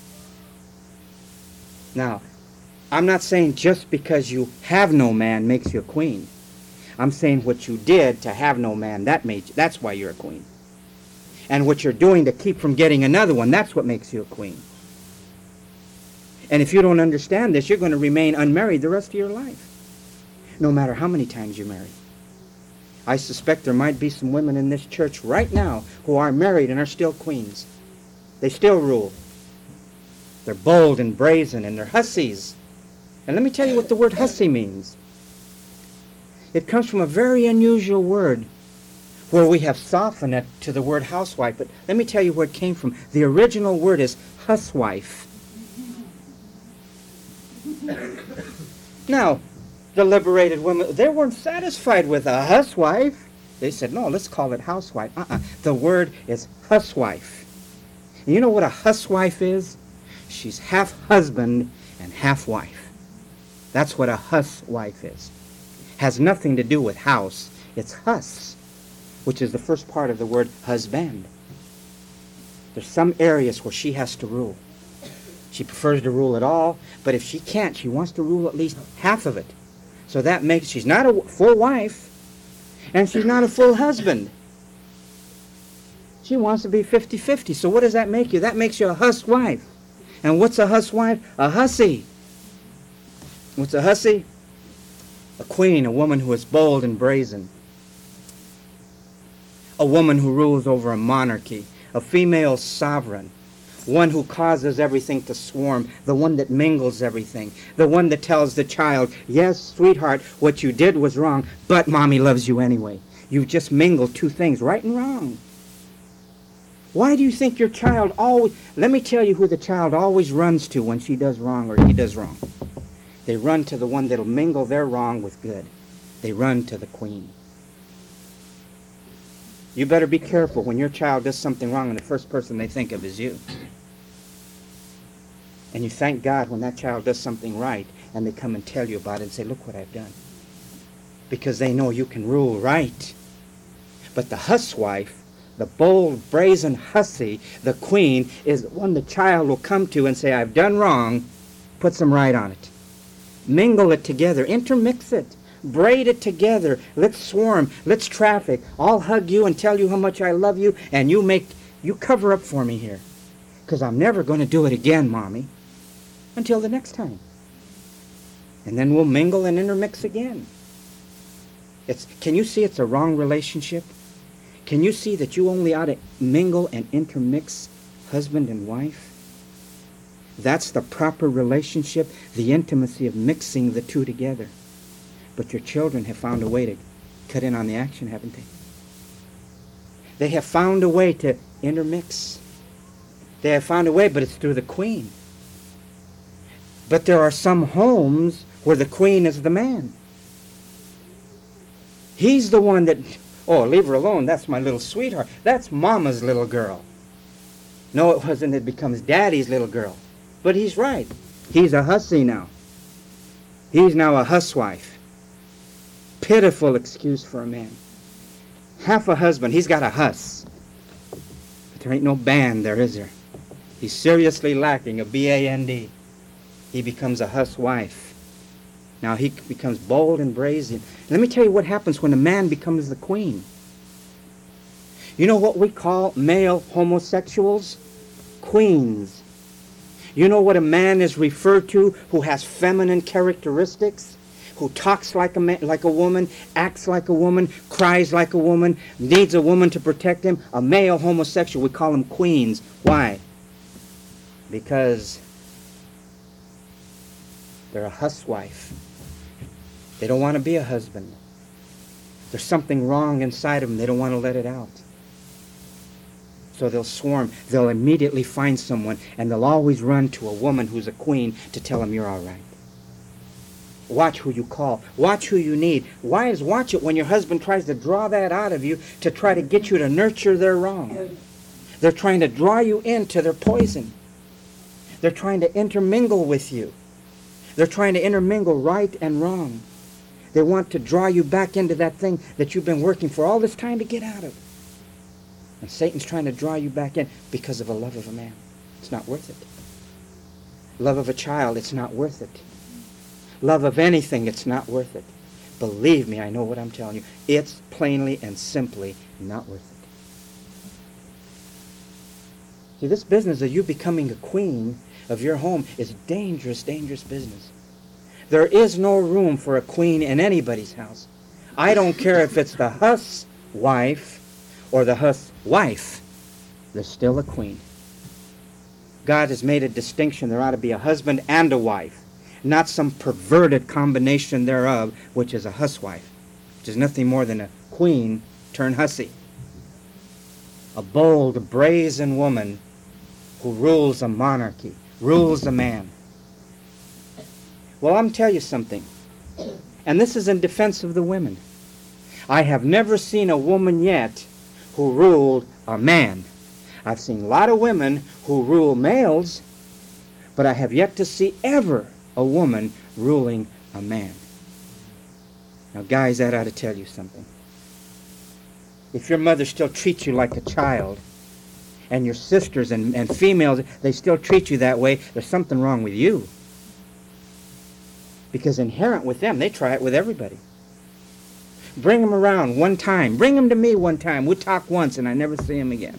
Now, I'm not saying just because you have no man makes you a queen. I'm saying what you did to have no man, that's why you're a queen. And what you're doing to keep from getting another one, that's what makes you a queen. And if you don't understand this, you're going to remain unmarried the rest of your life, no matter how many times you marry. I suspect there might be some women in this church right now who are married and are still queens. They still rule. They're bold and brazen and they're hussies. And let me tell you what the word hussy means. It comes from a very unusual word where we have softened it to the word housewife. But let me tell you where it came from. The original word is huswife. Now, the liberated women, they weren't satisfied with a huswife. They said, no, let's call it housewife. The word is huswife. And you know what a huswife is? She's half husband and half wife. That's what a huswife is. Has nothing to do with house. It's hus, which is the first part of the word husband. There's some areas where she has to rule. She prefers to rule it all, but if she can't, she wants to rule at least half of it. So that makes, she's not a full wife, and she's not a full husband. She wants to be 50-50. So what does that make you? That makes you a huswife. And what's a huswife? A hussy. What's a hussy? A queen, a woman who is bold and brazen. A woman who rules over a monarchy. A female sovereign. One who causes everything to swarm. The one that mingles everything. The one that tells the child, yes, sweetheart, what you did was wrong, but mommy loves you anyway. You've just mingled two things, right and wrong. Why do you think your child always... Let me tell you who the child always runs to when she does wrong or he does wrong. They run to the one that'll mingle their wrong with good. They run to the queen. You better be careful when your child does something wrong and the first person they think of is you. And you thank God when that child does something right and they come and tell you about it and say, look what I've done. Because they know you can rule right. But the huswife, the bold, brazen hussy, the queen, is the one the child will come to and say, I've done wrong, put some right on it. Mingle it together, intermix it, braid it together, let's swarm, let's traffic. I'll hug you and tell you how much I love you, and you cover up for me here. Because I'm never going to do it again, Mommy, until the next time. And then we'll mingle and intermix again. Can you see it's a wrong relationship? Can you see that you only ought to mingle and intermix husband and wife? That's the proper relationship, the intimacy of mixing the two together. But your children have found a way to cut in on the action, haven't they? They have found a way to intermix. They have found a way, but it's through the queen. But there are some homes where the queen is the man. He's the one that, oh, leave her alone, that's my little sweetheart. That's Mama's little girl. No, it wasn't. It becomes Daddy's little girl. But he's right. He's a hussy now. He's now a huswife. Pitiful excuse for a man. Half a husband. He's got a huss. But there ain't no band there, is there? He's seriously lacking a B-A-N-D. He becomes a huswife. Now he becomes bold and brazen. Let me tell you what happens when a man becomes the queen. You know what we call male homosexuals? Queens. You know what a man is referred to who has feminine characteristics? Who talks like a man, like a woman, acts like a woman, cries like a woman, needs a woman to protect him? A male homosexual, we call them queens. Why? Because they're a huswife. They don't want to be a husband. There's something wrong inside of them. They don't want to let it out. So they'll swarm. They'll immediately find someone, and they'll always run to a woman who's a queen to tell them you're all right. Watch who you call. Watch who you need. Watch it when your husband tries to draw that out of you to try to get you to nurture their wrong. They're trying to draw you into their poison. They're trying to intermingle with you. They're trying to intermingle right and wrong. They want to draw you back into that thing that you've been working for all this time to get out of. And Satan's trying to draw you back in because of a love of a man. It's not worth it. Love of a child, it's not worth it. Love of anything, it's not worth it. Believe me, I know what I'm telling you. It's plainly and simply not worth it. See, this business of you becoming a queen of your home is dangerous, dangerous business. There is no room for a queen in anybody's house. I don't care if it's the huswife or the huswife. There's still a queen. God has made a distinction. There ought to be a husband and a wife, not some perverted combination thereof, which is a huswife, which is nothing more than a queen turned hussy. A bold, brazen woman who rules a monarchy, rules a man. Well, I'm tell you something, and this is in defense of the women. I have never seen a woman yet who ruled a man. I've seen a lot of women who rule males, but I have yet to see ever a woman ruling a man. Now, guys, that ought to tell you something. If your mother still treats you like a child, and your sisters and females, they still treat you that way, there's something wrong with you. Because inherent with them, they try it with everybody. Bring them around one time. Bring them to me one time. We'll talk once and I never see them again.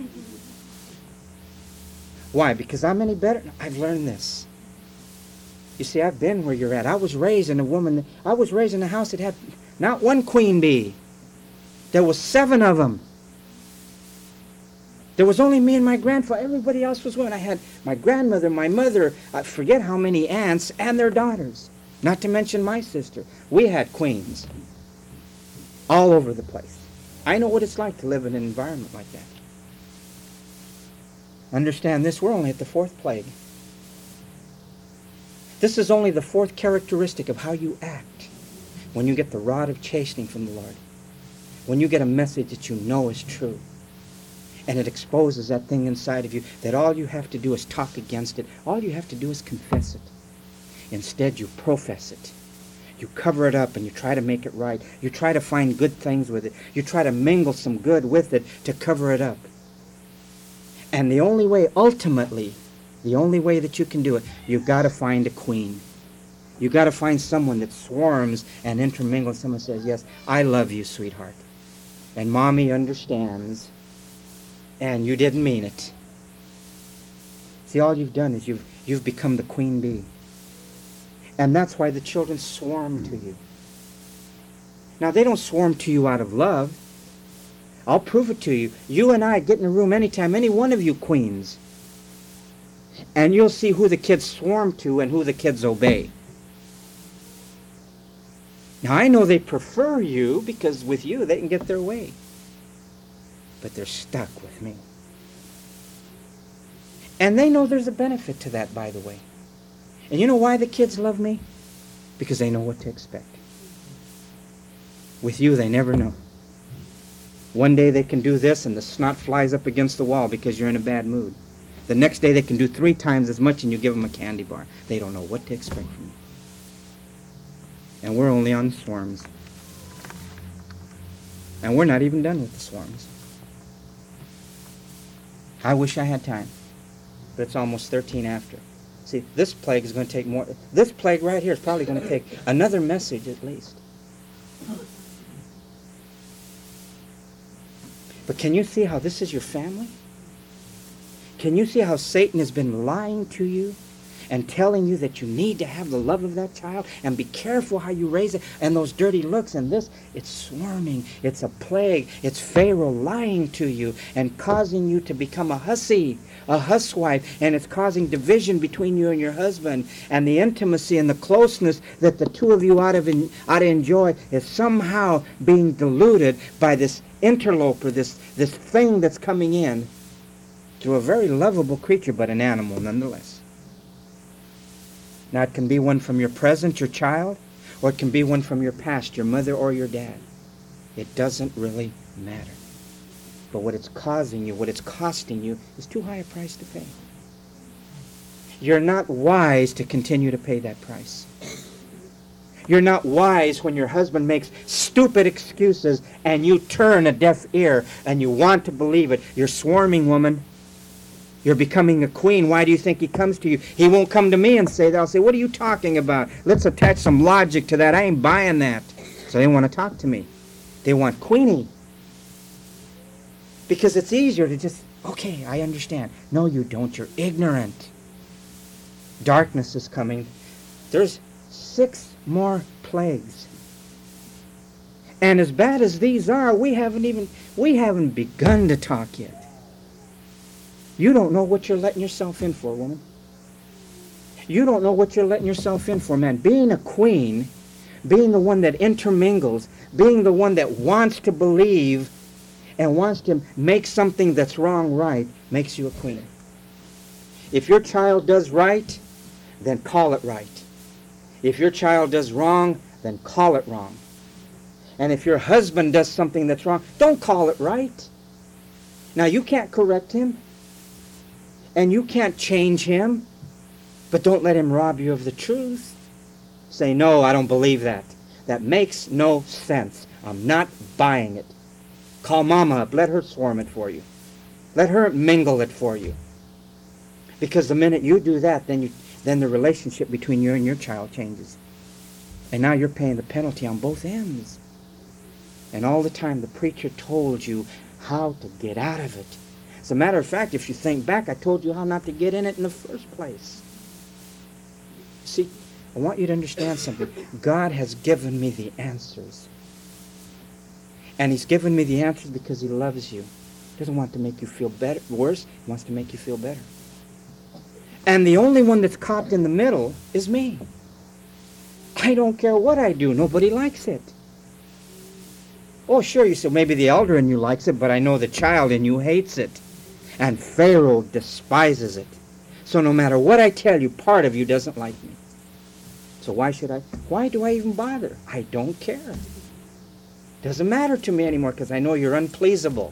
Why? Because I'm any better? I've learned this. You see, I've been where you're at. I was raised in a house that had not one queen bee. There was 7 of them. There was only me and my grandfather. Everybody else was women. I had my grandmother, my mother, I forget how many aunts, and their daughters. Not to mention my sister. We had queens all over the place. I know what it's like to live in an environment like that. Understand this, we're only at the 4th plague. This is only the 4th characteristic of how you act when you get the rod of chastening from the Lord. When you get a message that you know is true. And it exposes that thing inside of you that all you have to do is talk against it. All you have to do is confess it. Instead, you profess it. You cover it up and you try to make it right. You try to find good things with it. You try to mingle some good with it to cover it up. And the only way, ultimately, the only way that you can do it, you've got to find a queen. You've got to find someone that swarms and intermingles. Someone says, yes, I love you, sweetheart. And Mommy understands. And you didn't mean it. See, all you've done is you've become the queen bee. And that's why the children swarm to you. Now, they don't swarm to you out of love. I'll prove it to you. You and I get in a room anytime, any one of you queens, and you'll see who the kids swarm to and who the kids obey. Now, I know they prefer you because with you they can get their way. But they're stuck with me. And they know there's a benefit to that, by the way. And you know why the kids love me? Because they know what to expect. With you, they never know. One day they can do this and the snot flies up against the wall because you're in a bad mood. The next day they can do 3 times as much and you give them a candy bar. They don't know what to expect from you. And we're only on swarms. And we're not even done with the swarms. I wish I had time. but it's almost 13 after. See, this plague is going to take more. This plague right here is probably going to take another message at least. But can you see how this is your family? Can you see how Satan has been lying to you and telling you that you need to have the love of that child and be careful how you raise it, and those dirty looks and this? It's swarming. It's a plague. It's Pharaoh lying to you and causing you to become a hussy, a housewife, and it's causing division between you and your husband, and the intimacy and the closeness that the two of you ought to enjoy is somehow being diluted by this interloper, this thing that's coming in through a very lovable creature, but an animal nonetheless. Now, it can be one from your present, your child, or it can be one from your past, your mother or your dad. It doesn't really matter. But what it's causing you, what it's costing you, is too high a price to pay. You're not wise to continue to pay that price. You're not wise when your husband makes stupid excuses and you turn a deaf ear and you want to believe it. You're swarming, woman. You're becoming a queen. Why do you think he comes to you? He won't come to me and say that. I'll say, what are you talking about? Let's attach some logic to that. I ain't buying that. So they want to talk to me. They want Queenie. Because it's easier to just, okay, I understand. No, you don't. You're ignorant. Darkness is coming. There's 6 more plagues. And as bad as these are, we haven't begun to talk yet. You don't know what you're letting yourself in for, woman. You don't know what you're letting yourself in for, man. Being a queen, being the one that intermingles, being the one that wants to believe and wants to make something that's wrong right, makes you a queen. If your child does right, then call it right. If your child does wrong, then call it wrong. And if your husband does something that's wrong, don't call it right. Now, you can't correct him. And you can't change him, but don't let him rob you of the truth. Say, no, I don't believe that. That makes no sense. I'm not buying it. Call Mama up. Let her swarm it for you. Let her mingle it for you. Because the minute you do that, then the relationship between you and your child changes. And now you're paying the penalty on both ends. And all the time the preacher told you how to get out of it. As a matter of fact, if you think back, I told you how not to get in it in the first place. See, I want you to understand something. God has given me the answers. And he's given me the answers because he loves you. He doesn't want to make you feel better, worse. He wants to make you feel better. And the only one that's caught in the middle is me. I don't care what I do. Nobody likes it. Oh, sure, you say, maybe the elder in you likes it, but I know the child in you hates it. And Pharaoh despises it. So no matter what I tell you, part of you doesn't like me. So why do I even bother? I don't care. Doesn't matter to me anymore because I know you're unpleasable.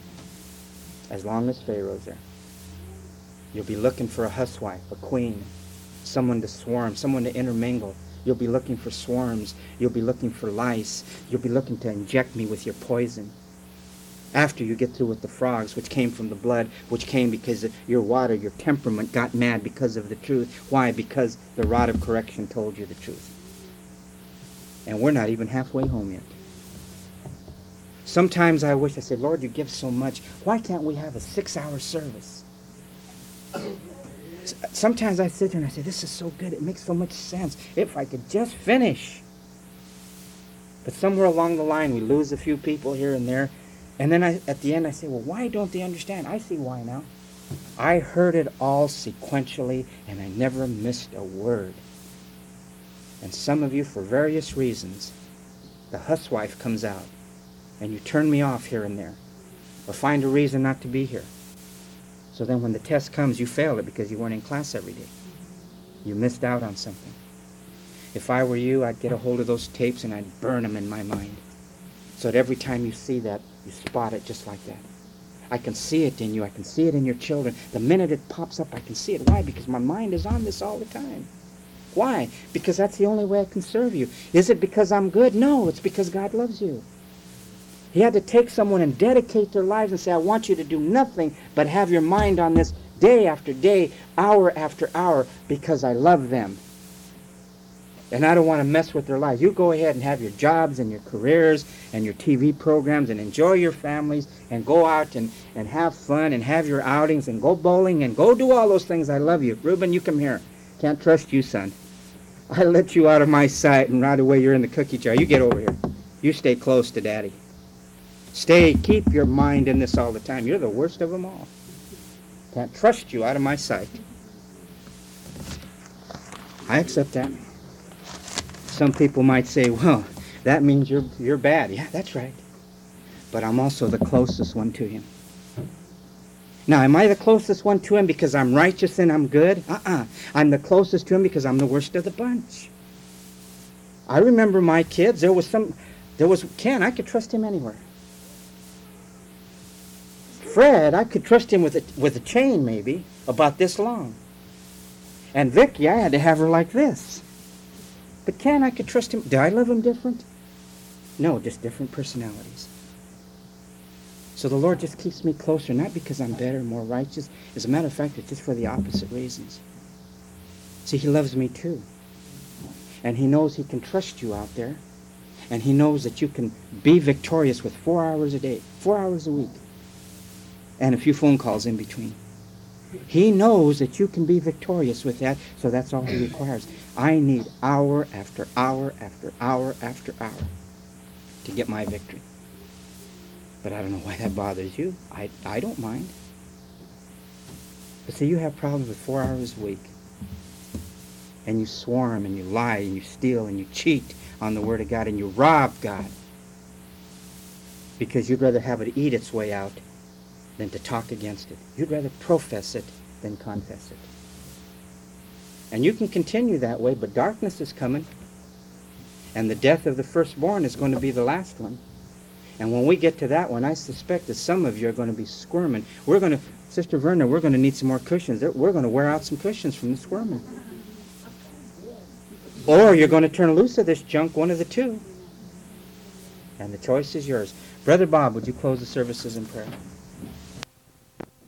As long as Pharaoh's there. You'll be looking for a housewife, a queen, someone to swarm, someone to intermingle. You'll be looking for swarms. You'll be looking for lice. You'll be looking to inject me with your poison. After you get through with the frogs, which came from the blood, which came because of your water, your temperament got mad because of the truth. Why? Because the rod of correction told you the truth. And we're not even halfway home yet. Sometimes I wish, I said, Lord, you give so much. Why can't we have a 6-hour service? Sometimes I sit there and I say, this is so good. It makes so much sense. If I could just finish. But somewhere along the line, we lose a few people here and there. And then at the end, I say, well, why don't they understand? I see why now. I heard it all sequentially, and I never missed a word. And some of you, for various reasons, the housewife comes out, and you turn me off here and there, or find a reason not to be here. So then when the test comes, you failed it because you weren't in class every day. You missed out on something. If I were you, I'd get a hold of those tapes and I'd burn them in my mind. So that every time you see that, you spot it just like that. I can see it in you. I can see it in your children. The minute it pops up, I can see it. Why? Because my mind is on this all the time. Why? Because that's the only way I can serve you. Is it because I'm good? No, it's because God loves you. He had to take someone and dedicate their lives and say, I want you to do nothing but have your mind on this day after day, hour after hour, because I love them. And I don't want to mess with their lives. You go ahead and have your jobs and your careers and your TV programs and enjoy your families and go out and have fun and have your outings and go bowling and go do all those things. I love you. Reuben, you come here. Can't trust you, son. I let you out of my sight, and right away you're in the cookie jar. You get over here. You stay close to Daddy. Keep your mind in this all the time. You're the worst of them all. Can't trust you out of my sight. I accept that. Some people might say, well, that means you're bad. Yeah, that's right. But I'm also the closest one to him. Now, am I the closest one to him because I'm righteous and I'm good? I'm the closest to him because I'm the worst of the bunch. I remember my kids. There was Ken, I could trust him anywhere. Fred, I could trust him with a chain maybe, about this long. And Vicky, I had to have her like this. But Ken, I could trust him. Do I love him different? No, just different personalities. So the Lord just keeps me closer, not because I'm better, more righteous. As a matter of fact, it's just for the opposite reasons. See, he loves me too. And he knows he can trust you out there. And he knows that you can be victorious with 4 hours a day, 4 hours a week, and a few phone calls in between. He knows that you can be victorious with that, so that's all he requires. I need hour after hour after hour after hour to get my victory. But I don't know why that bothers you. I don't mind. But see, you have problems with 4 hours a week. And you swarm and you lie and you steal and you cheat on the Word of God and you rob God. Because you'd rather have it eat its way out than to talk against it. You'd rather profess it than confess it. And you can continue that way, but darkness is coming. And the death of the firstborn is going to be the last one. And when we get to that one, I suspect that some of you are going to be squirming. Sister Verna, we're going to need some more cushions. We're going to wear out some cushions from the squirming. Or you're going to turn loose of this junk, one of the two. And the choice is yours. Brother Bob, would you close the services in prayer?